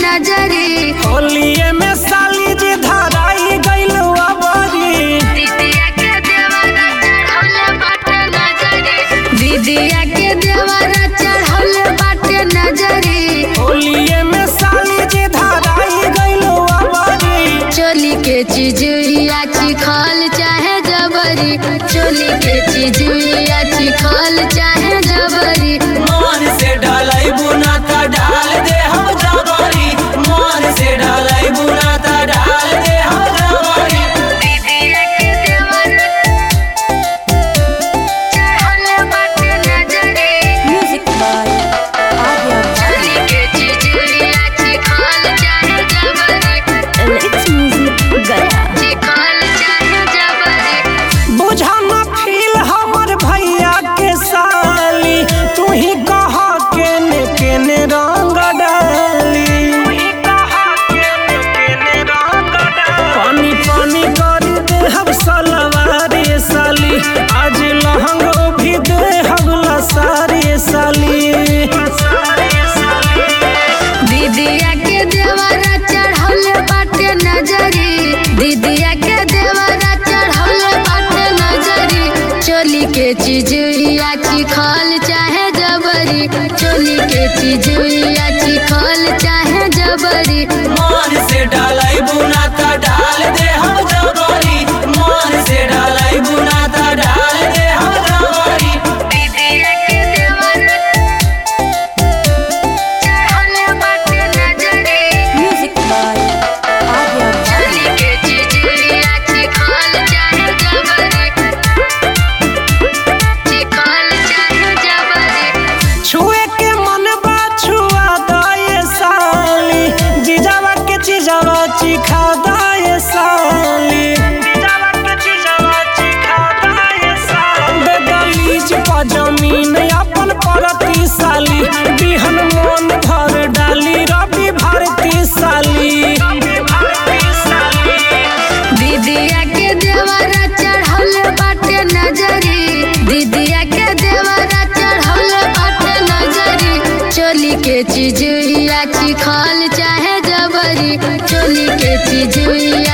नजरी। होलिये में साली जी धराई गइल अबरी। दीदिया के देवरा चढ़ौले बाटे नजरी। दीदिया के देवरा चढ़ौले बाटे नजरी। होलिये में साली जी धराई गइल अबरी। चोली के चिजुइया चिखल चाहे जबरी। चोली के चिजुइया चिखल चाहे जबरी। मन से ढलाई बुना त डाल दे हम जबरी। मन से ढलाई बुना त डाल दे हम जबरी। दीदिया के देवरा चढ़ौले बाटे नजरी। Music by Arya चोली के चिजुइया चिखल चाहे जबरी। Alex Music Gaya। चिखल चाहे जबरी। बुझा न फील हमर भैया के साली। तू ही कहा केने रंग डाली। पानी पानी कर दे हम सलवारी साली। आज लहंगो भी दे हम सारी साली। दीदिया के देवरा चढ़ौले बाटे नजरी। दीदिया के देवरा चढ़ौले बाटे नजरी। चोली के चिजुइया चिखल चाहे जबरी। चोली के चिजुइया चिखल चाहे जबरी। मन से डालाई बुना त डाल दे हम जबरी। मन से डालाई बुना त डाल दे हम जबरी। दीदिया के देवरा चढ़ौले बाटे नजरी। Music by Arya चोली के चिजुइया चिखल चाहे जबरी। चिखल चाहे जबरी। छुए के मन बा छुआ दाए साली। जीजावा के चीजावा चिखा दाए साली। जीजावा के चीजावा चिखा दाए साली। दे गलीच पर जमीन अपन परती साली। बिहन मन भर डाली रवि भारती साली। दीदिया के देवरा चढ़ौले बाटे नजरी। दीदिया के देवरा चढ़ौले बाटे नजरी। चोली के चिजुइया चिखल चाहे जबरी। चोली के चिजुइया